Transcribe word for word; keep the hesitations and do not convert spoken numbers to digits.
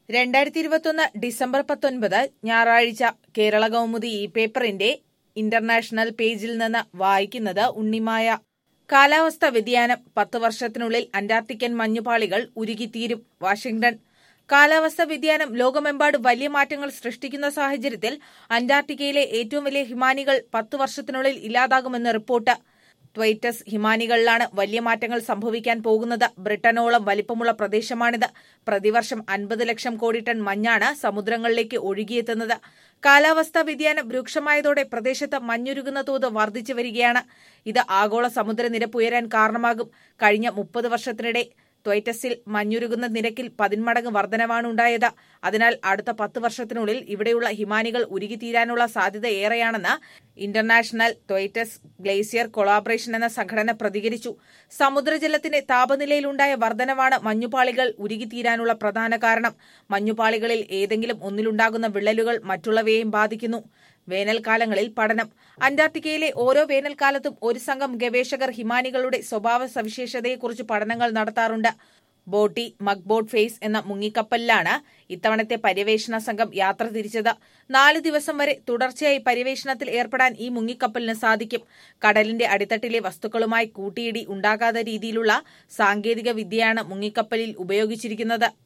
രണ്ടായിരത്തി ഇരുപത്തൊന്ന് ഡിസംബർ പത്തൊൻപത് ഞായറാഴ്ച കേരള കൗമുദി ഈ പേപ്പറിന്റെ ഇന്റർനാഷണൽ പേജിൽ നിന്ന് വായിക്കുന്നത് ഉണ്ണിമായ. കാലാവസ്ഥ വ്യതിയാനം പത്ത് വർഷത്തിനുള്ളിൽ അന്റാർട്ടിക്കൻ മഞ്ഞുപാളികൾ ഉരുകിത്തീരും. വാഷിംഗ്ടൺ. കാലാവസ്ഥ വ്യതിയാനം ലോകമെമ്പാടും വലിയ മാറ്റങ്ങൾ സൃഷ്ടിക്കുന്ന സാഹചര്യത്തിൽ അന്റാർട്ടിക്കയിലെ ഏറ്റവും വലിയ ഹിമാനികൾ പത്ത് വർഷത്തിനുള്ളിൽ ഇല്ലാതാകുമെന്ന് റിപ്പോർട്ട്. ത്വൈറ്റസ് ഹിമാനികളിലാണ് വലിയ മാറ്റങ്ങൾ സംഭവിക്കാൻ പോകുന്നത്. ബ്രിട്ടനോളം വലിപ്പമുള്ള പ്രദേശമാണിത്. പ്രതിവർഷം അൻപത് ലക്ഷം കോടി ടൺ മഞ്ഞാണ് സമുദ്രങ്ങളിലേക്ക് ഒഴുകിയെത്തുന്നത്. കാലാവസ്ഥാ വ്യതിയാനം രൂക്ഷമായതോടെ പ്രദേശത്ത് മഞ്ഞുരുകുന്ന തോത് വർദ്ധിച്ചു വരികയാണ്. ഇത് ആഗോള സമുദ്രനിരപ്പ് ഉയരാൻ കാരണമാകും. കഴിഞ്ഞ മുപ്പത് വർഷത്തിനിടെ ത്വൈറ്റസിൽ മഞ്ഞുരുകുന്ന നിരക്കിൽ പതിന്മടങ്ങ് വർധനവാണ് ഉണ്ടായത്. അതിനാൽ അടുത്ത പത്ത് വർഷത്തിനുള്ളിൽ ഇവിടെയുള്ള ഹിമാനികൾ ഉരുകിത്തീരാനുള്ള സാധ്യത ഏറെയാണെന്ന് ഇന്റർനാഷണൽ ത്വൈറ്റസ് ഗ്ലേസിയർ കൊളാബറേഷൻ എന്ന സംഘടന പ്രതികരിച്ചു. സമുദ്രജലത്തിന്റെ താപനിലയിലുണ്ടായ വർധനവാണ് മഞ്ഞുപാളികൾ ഉരുകിത്തീരാനുള്ള പ്രധാന കാരണം. മഞ്ഞുപാളികളിൽ ഏതെങ്കിലും ഒന്നിലുണ്ടാകുന്ന വിള്ളലുകൾ മറ്റുള്ളവയെയും ബാധിക്കുന്നു. വേനൽക്കാലങ്ങളിൽ പഠനം. അന്റാർട്ടിക്കയിലെ ഓരോ വേനൽക്കാലത്തും ഒരു സംഘം ഗവേഷകർ ഹിമാനികളുടെ സ്വഭാവ സവിശേഷതയെക്കുറിച്ച് പഠനങ്ങൾ നടത്താറുണ്ട്. ബോട്ടി മക്ബോട്ട് ഫേസ് എന്ന മുങ്ങിക്കപ്പലിലാണ് ഇത്തവണത്തെ പര്യവേഷണ സംഘം യാത്ര തിരിച്ചത്. നാല് ദിവസം വരെ തുടർച്ചയായി പര്യവേഷണത്തിൽ ഏർപ്പെടാൻ ഈ മുങ്ങിക്കപ്പലിന് സാധിക്കും. കടലിന്റെ അടിത്തട്ടിലെ വസ്തുക്കളുമായി കൂട്ടിയിടി ഉണ്ടാകാത്ത രീതിയിലുള്ള സാങ്കേതിക വിദ്യയാണ് മുങ്ങിക്കപ്പലിൽ ഉപയോഗിച്ചിരിക്കുന്നത്.